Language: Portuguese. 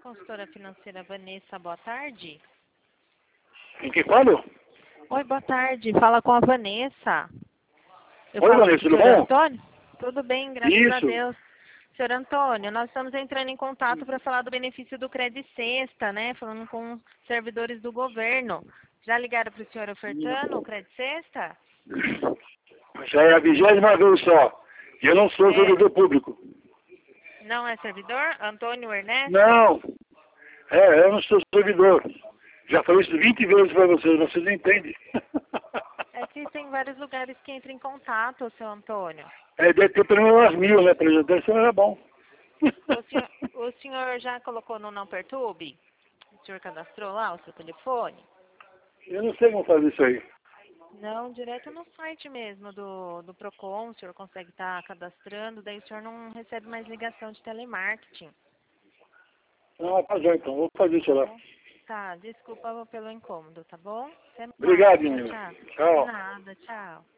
consultora financeira Vanessa, boa tarde. Em que falo? Oi, boa tarde. Fala com a Vanessa. Eu Oi, falo Vanessa, com o tudo senhor bom? Antônio? Tudo bem, graças a Isso. Deus. Senhor Antônio, nós estamos entrando em contato para falar do benefício do Credit Sexta, né? Falando com servidores do governo. Já ligaram para o senhor ofertando o Credit Sexta? Já é a 20ª vez só. E eu não sou servidor público. Não é servidor? Antônio Ernesto? Não. Eu não sou servidor. Já falei isso 20 vezes para vocês não entendem. É que tem vários lugares que entram em contato, seu Antônio. Deve ter pelo menos umas 1000, né? Presidente, era bom. O senhor já colocou no Não Perturbe? O senhor cadastrou lá o seu telefone? Eu não sei como fazer isso aí. Não, direto no site mesmo do Procon, o senhor consegue estar cadastrando, daí o senhor não recebe mais ligação de telemarketing. Não, tá bom então. Vou fazer isso lá. Tá, desculpa pelo incômodo, tá bom? Até mais. Obrigado, Tchau, menino. tchau. De Tchau. nada, tchau.